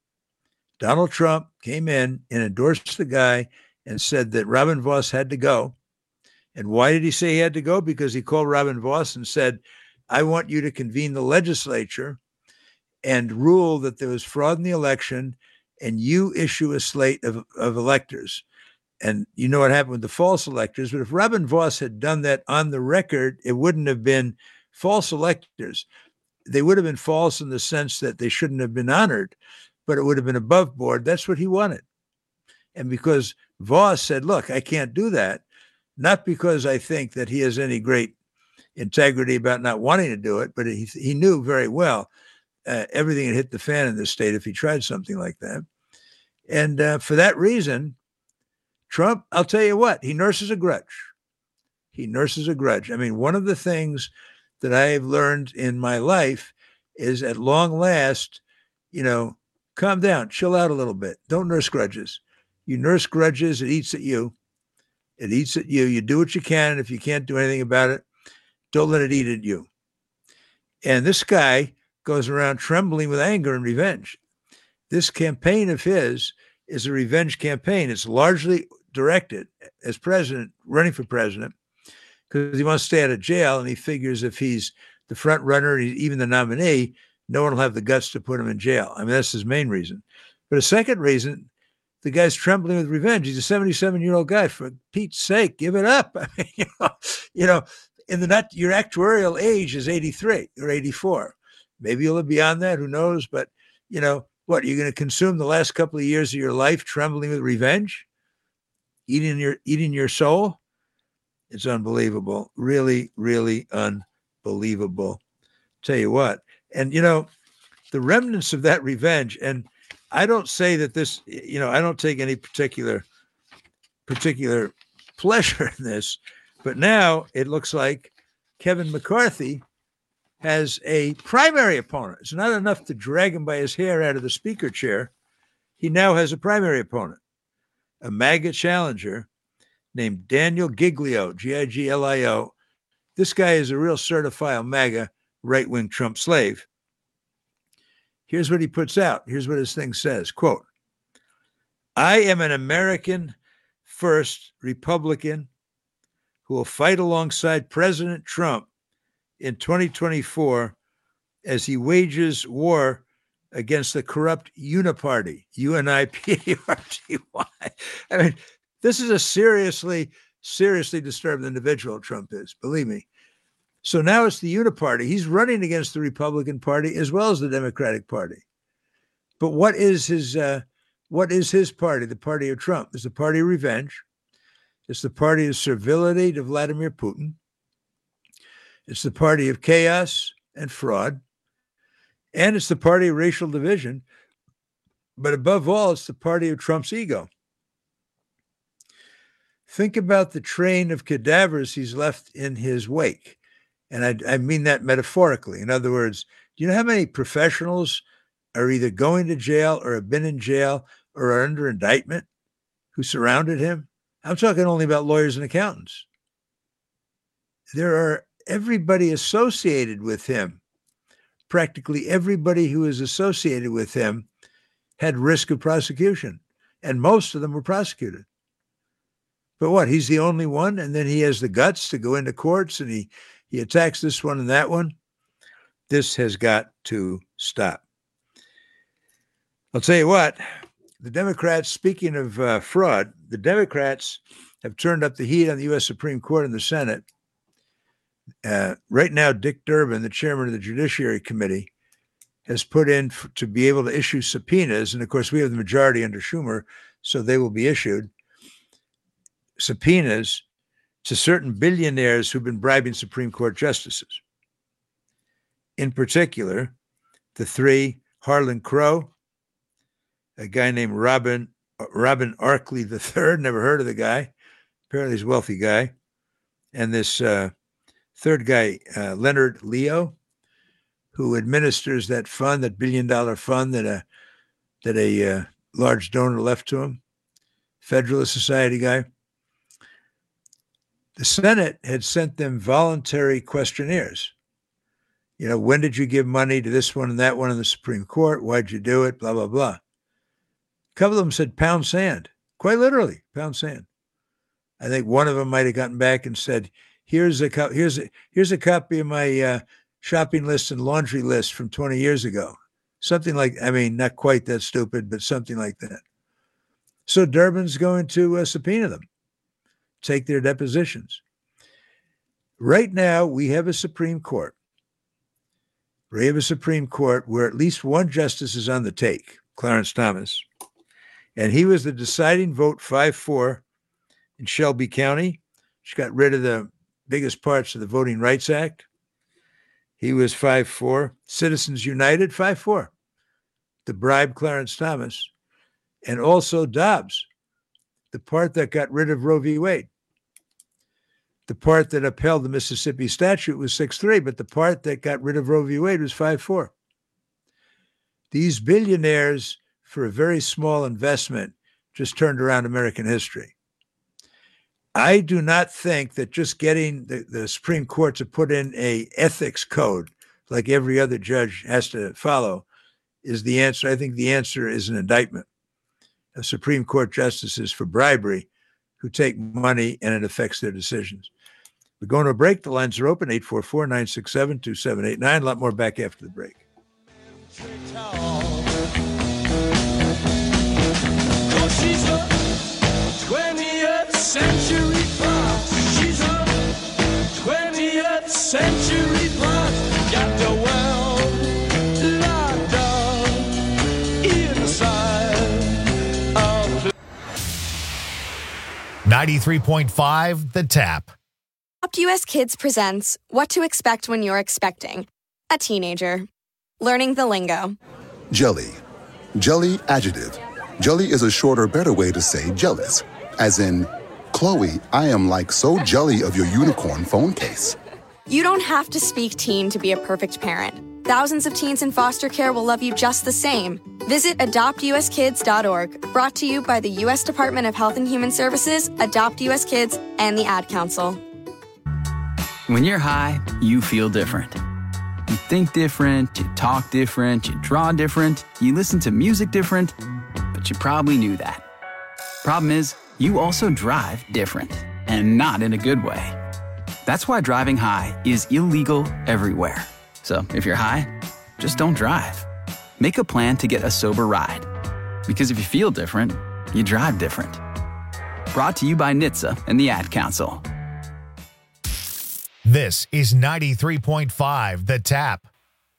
Donald Trump came in and endorsed the guy and said that Robin Vos had to go. And why did he say he had to go? Because he called Robin Vos and said, I want you to convene the legislature and rule that there was fraud in the election, and you issue a slate of, of electors. And you know what happened with the false electors. But if Robin Vos had done that on the record, it wouldn't have been false electors. They would have been false in the sense that they shouldn't have been honored, but it would have been above board. That's what he wanted. And because Vos said, look, I can't do that, not because I think that he has any great integrity about not wanting to do it, but he, he knew very well Uh, everything had hit the fan in this state if he tried something like that. And uh, for that reason, Trump, I'll tell you what, he nurses a grudge. He nurses a grudge. I mean, one of the things that I've learned in my life is at long last, you know, calm down, chill out a little bit. Don't nurse grudges. You nurse grudges, it eats at you. It eats at you. You do what you can. And if you can't do anything about it, don't let it eat at you. And this guy goes around trembling with anger and revenge. This campaign of his is a revenge campaign. It's largely directed as president, running for president, because he wants to stay out of jail. And he figures if he's the front runner, even the nominee, no one will have the guts to put him in jail. I mean, that's his main reason. But a second reason, the guy's trembling with revenge. He's a seventy-seven-year-old guy. For Pete's sake, give it up. I mean, you know, you know, in the not your actuarial age is eighty-three or eighty-four. Maybe you'll be beyond that. Who knows? But you know what? You're going to consume the last couple of years of your life trembling with revenge, eating your eating your soul. It's unbelievable. Really, really unbelievable. Tell you what. And you know, the remnants of that revenge. And I don't say that this. You know, I don't take any particular particular pleasure in this. But now it looks like Kevin McCarthy has a primary opponent. It's not enough to drag him by his hair out of the speaker chair. He now has a primary opponent, a MAGA challenger named Daniel Giglio, G I G L I O. This guy is a real certified MAGA right-wing Trump slave. Here's what he puts out. Here's what his thing says, quote, I am an American first Republican who will fight alongside President Trump in twenty twenty-four as he wages war against the corrupt Uniparty, U N I P A R T Y. I mean, this is a seriously, seriously disturbed individual, Trump is, believe me. So now it's the Uniparty. He's running against the Republican Party as well as the Democratic Party. But what is his uh, what is his party, the party of Trump? It's the party of revenge. It's the party of servility to Vladimir Putin. It's the party of chaos and fraud. And it's the party of racial division. But above all, it's the party of Trump's ego. Think about the train of cadavers he's left in his wake. And I, I mean that metaphorically. In other words, do you know how many professionals are either going to jail or have been in jail or are under indictment who surrounded him? I'm talking only about lawyers and accountants. There are everybody associated with him. Practically everybody who is associated with him had risk of prosecution, and most of them were prosecuted. But what, he's the only one, and then he has the guts to go into courts, and he, he attacks this one and that one? This has got to stop. I'll tell you what, the Democrats, speaking of uh, fraud, the Democrats have turned up the heat on the U S Supreme Court and the Senate. Uh, right now, Dick Durbin, the chairman of the Judiciary Committee, has put in f- to be able to issue subpoenas. And of course, we have the majority under Schumer, so they will be issued subpoenas to certain billionaires who've been bribing Supreme Court justices. In particular, the three, Harlan Crow, a guy named Robin Robin Arkley the third, never heard of the guy. Apparently he's a wealthy guy. And this uh, third guy, uh, Leonard Leo, who administers that fund, that billion dollar fund that a, that a uh, large donor left to him, Federalist Society guy. The Senate had sent them voluntary questionnaires. You know, when did you give money to this one and that one in the Supreme Court? Why'd you do it? Blah, blah, blah. A couple of them said pound sand, quite literally, pound sand. I think one of them might have gotten back and said, here's a, co- here's a, here's a copy of my uh, shopping list and laundry list from twenty years ago. Something like, I mean, not quite that stupid, but something like that. So Durbin's going to uh, subpoena them, take their depositions. Right now, we have a Supreme Court. We have a Supreme Court where at least one justice is on the take, Clarence Thomas. And he was the deciding vote five four in Shelby County. She got rid of the biggest parts of the Voting Rights Act. He was five four. Citizens United, five four. To bribe Clarence Thomas. And also Dobbs, the part that got rid of Roe v. Wade. The part that upheld the Mississippi statute was six three, but the part that got rid of Roe v. Wade was five four. These billionaires, for a very small investment, just turned around American history. I do not think that just getting the, the Supreme Court to put in a ethics code like every other judge has to follow is the answer. I think the answer is an indictment of Supreme Court justices for bribery who take money and it affects their decisions. We're going to a break. The lines are open, eight four four, nine six seven, two seven eight nine. A lot more back after the break. She's a twentieth century fox. She's a twentieth century fox. Got the world locked up inside of ninety-three point five The Tap. Adopt U S Kids presents What to Expect When You're Expecting a Teenager. Learning the lingo. Jelly. Jelly adjective. Jelly is a shorter, better way to say jealous, as in Chloe, I am like so jelly of your unicorn phone case. You don't have to speak teen to be a perfect parent. Thousands of teens in foster care will love you just the same. Visit adopt u s kids dot org, brought to you by the U S Department of Health and Human Services, Adopt U S Kids, and the Ad Council. When you're high, you feel different. You think different, you talk different, you draw different, you listen to music different, but you probably knew that. Problem is, you also drive different, and not in a good way. That's why driving high is illegal everywhere. So if you're high, just don't drive. Make a plan to get a sober ride. Because if you feel different, you drive different. Brought to you by N H T S A and the Ad Council. This is ninety-three point five The Tap.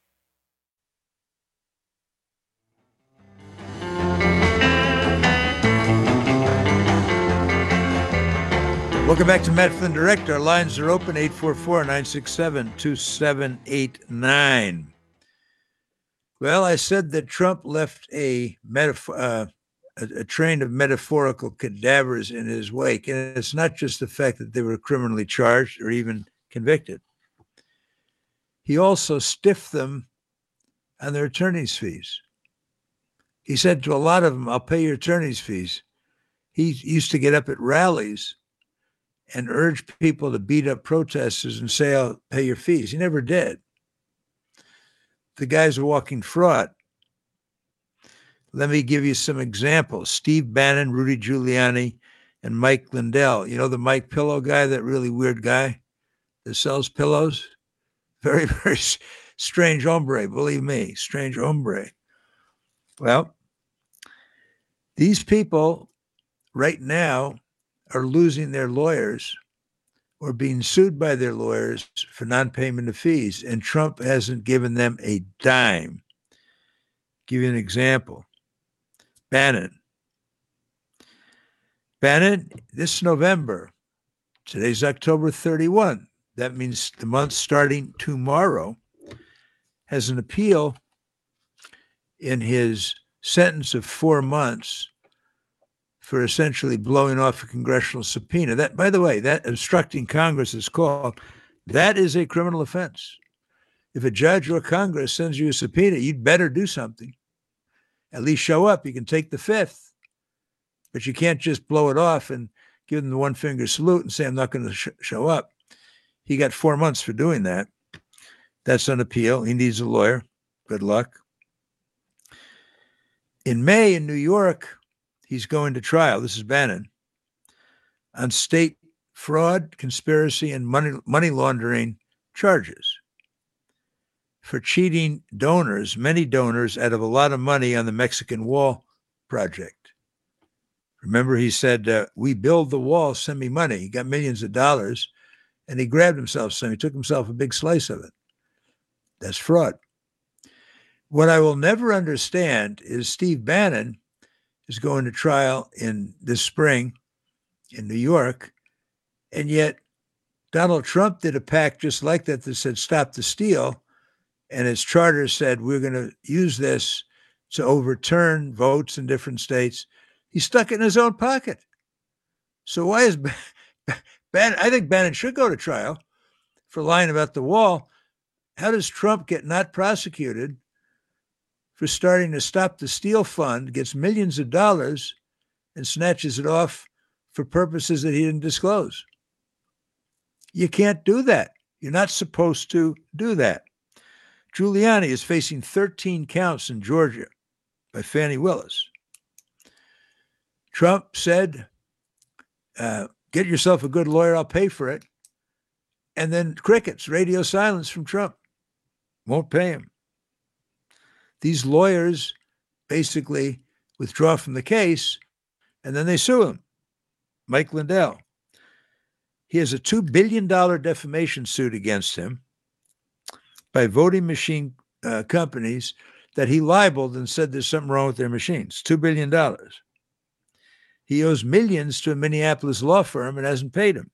Welcome back to Matt Flynn Direct. Our lines are open, eight four four, nine six seven, two seven eight nine. Well, I said that Trump left a, metaf- uh, a, a train of metaphorical cadavers in his wake. And it's not just the fact that they were criminally charged or even convicted. He also stiffed them on their attorney's fees. He said to a lot of them, I'll pay your attorney's fees. He used to get up at rallies and urge people to beat up protesters and say, I'll pay your fees. He never did. The guy's a walking fraud. Let me give you some examples. Steve Bannon, Rudy Giuliani, and Mike Lindell. You know the Mike Pillow guy, that really weird guy that sells pillows? Very, very strange hombre, believe me, strange hombre. Well, these people right now are losing their lawyers or being sued by their lawyers for non-payment of fees, and Trump hasn't given them a dime. Give you an example. Bannon. Bannon, this November, today's October thirty-first, that means the month starting tomorrow, has an appeal in his sentence of four months for essentially blowing off a congressional subpoena. That, by the way, that obstructing Congress is called, that is a criminal offense. If a judge or Congress sends you a subpoena, you'd better do something. At least show up. You can take the fifth, but you can't just blow it off and give them the one finger salute and say, I'm not going to sh- show up. He got four months for doing that. That's on appeal. He needs a lawyer. Good luck. In May in New York, he's going to trial. This is Bannon on state fraud, conspiracy, and money money laundering charges for cheating donors, many donors, out of a lot of money on the Mexican Wall project. Remember, he said, uh, we build the wall, send me money. He got millions of dollars, and he grabbed himself some. He took himself a big slice of it. That's fraud. What I will never understand is Steve Bannon is going to trial in this spring in New York, and yet Donald Trump did a pact just like that that said stop the steal, and his charter said we're going to use this to overturn votes in different states. He stuck it in his own pocket. So why is Bannon? I think Bannon should go to trial for lying about the wall. How does Trump get not prosecuted for starting to Stop the Steal fund, gets millions of dollars, and snatches it off for purposes that he didn't disclose? You can't do that. You're not supposed to do that. Giuliani is facing thirteen counts in Georgia by Fani Willis. Trump said, uh, get yourself a good lawyer, I'll pay for it. And then crickets, radio silence from Trump. Won't pay him. These lawyers basically withdraw from the case, and then they sue him. Mike Lindell. He has a two billion dollars defamation suit against him by voting machine uh, companies that he libeled and said there's something wrong with their machines. two billion dollars. He owes millions to a Minneapolis law firm and hasn't paid him.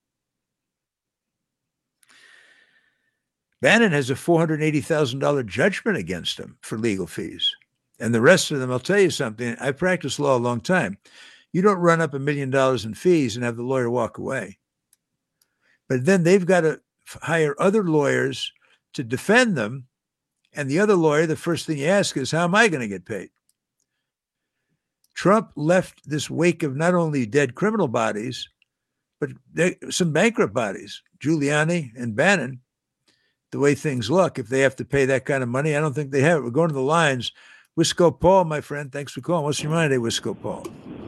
Bannon has a four hundred eighty thousand dollars judgment against him for legal fees. And the rest of them, I'll tell you something, I practiced law a long time. You don't run up a million dollars in fees and have the lawyer walk away. But then they've got to hire other lawyers to defend them. And the other lawyer, the first thing you ask is, how am I going to get paid? Trump left this wake of not only dead criminal bodies, but they, some bankrupt bodies, Giuliani and Bannon. The way things look, if they have to pay that kind of money, I don't think they have it. We're going to the lines. Wisco Paul, my friend, thanks for calling. What's your mind today, Wisco Paul?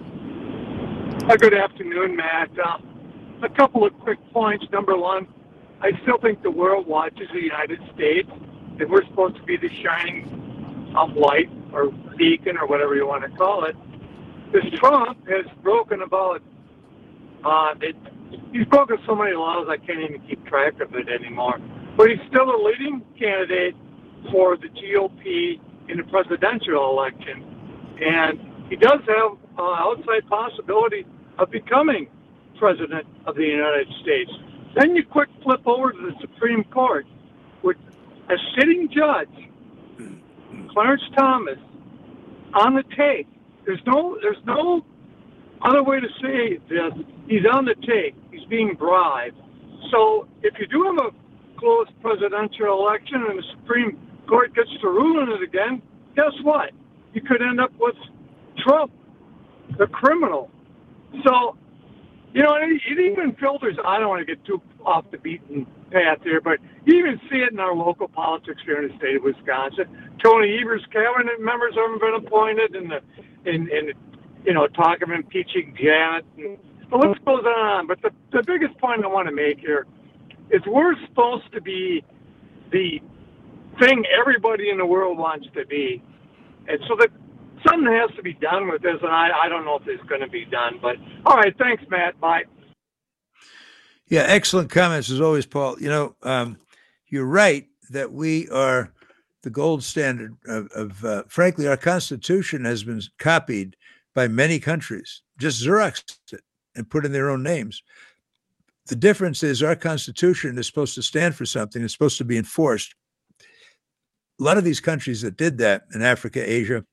Uh, good afternoon, Matt. Uh, a couple of quick points. Number one, I still think the world watches the United States, and we're supposed to be the shining um, light or beacon or whatever you want to call it. This Trump has broken about, uh, it, he's broken so many laws I can't even keep track of it anymore. But he's still a leading candidate for the G O P in the presidential election. And he does have an uh, outside possibility of becoming president of the United States. Then you quick flip over to the Supreme Court with a sitting judge, Clarence Thomas, on the take. There's no, there's no other way to say this. He's on the take. He's being bribed. So if you do have a close presidential election and the Supreme Court gets to rule on it again, guess what? You could end up with Trump, the criminal. So, you know, it, it even filters, I don't want to get too off the beaten path here, but you even see it in our local politics here in the state of Wisconsin. Tony Evers' cabinet members haven't been appointed, and the, and, and you know, talk of impeaching Janet. And the list goes on. But the, the biggest point I want to make here is we're supposed to be the thing everybody in the world wants to be. And so that something has to be done with this, and I, I don't know if it's going to be done. But, all right, thanks, Matt. Bye. Yeah, excellent comments as always, Paul. You know, um, you're right that we are the gold standard of, of uh, frankly, our Constitution has been copied by many countries, just Xeroxed it and put in their own names. The difference is our Constitution is supposed to stand for something. It's supposed to be enforced. A lot of these countries that did that in Africa, Asia,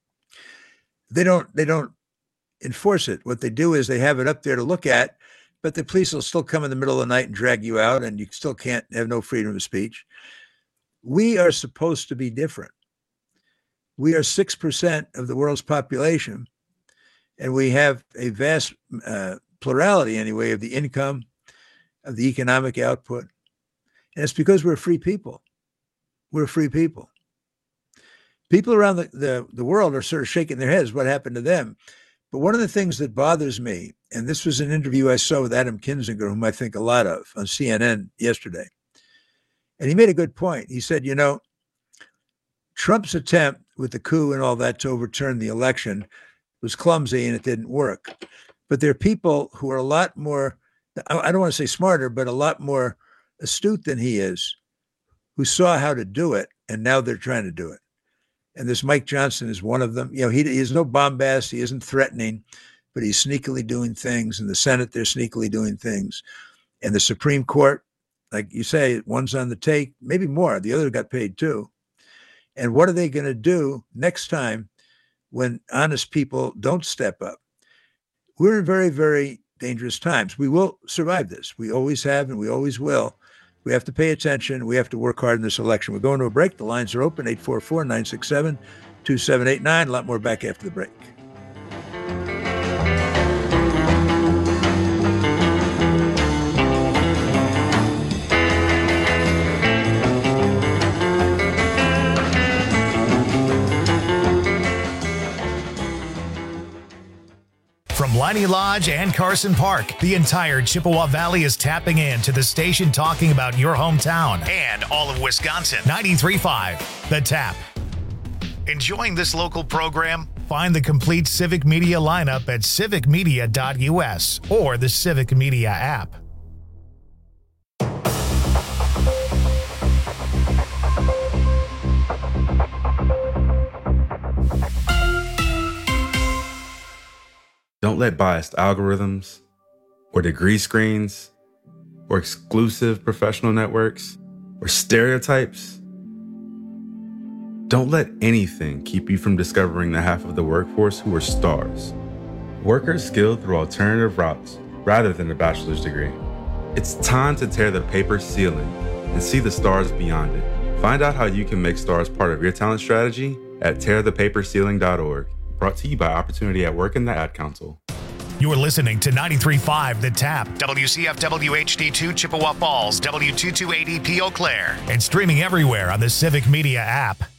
they don't they don't enforce it. What they do is they have it up there to look at, but the police will still come in the middle of the night and drag you out, and you still can't have no freedom of speech. We are supposed to be different. We are six percent of the world's population, and we have a vast uh, plurality, anyway, of the income, of the economic output. And it's because we're free people. We're free people. People around the, the, the world are sort of shaking their heads what happened to them. But one of the things that bothers me, and this was an interview I saw with Adam Kinzinger, whom I think a lot of, on C N N yesterday. And he made a good point. He said, you know, Trump's attempt with the coup and all that to overturn the election was clumsy and it didn't work. But there are people who are a lot more, I don't want to say smarter, but a lot more astute than he is, who saw how to do it, and now they're trying to do it. And this Mike Johnson is one of them. You know, he, he has no bombast. He isn't threatening, but he's sneakily doing things. In the Senate, they're sneakily doing things. And the Supreme Court, like you say, one's on the take, maybe more. The other got paid too. And what are they going to do next time when honest people don't step up? We're in very, very dangerous times. We will survive this. We always have, and we always will. We have to pay attention. We have to work hard in this election. We're going to a break. The lines are open, eight four four, nine six seven, two seven eight nine. A lot more back after the break. From Leinie Lodge and Carson Park, the entire Chippewa Valley is tapping in to the station talking about your hometown and all of Wisconsin. ninety-three point five, The Tap. Enjoying this local program? Find the complete Civic Media lineup at civic media dot U S or the Civic Media app. Don't let biased algorithms or degree screens or exclusive professional networks or stereotypes, don't let anything keep you from discovering the half of the workforce who are stars, Workers skilled through alternative routes rather than a bachelor's degree. It's time to tear the paper ceiling and see the stars beyond it. Find out how you can make stars part of your talent strategy at tear the paper ceiling dot org. Brought to you by Opportunity at Work and the Ad Council. You're listening to ninety-three point five The Tap, W C F W H D two Chippewa Falls, W two twenty-eight E P Eau Claire, and streaming everywhere on the Civic Media app.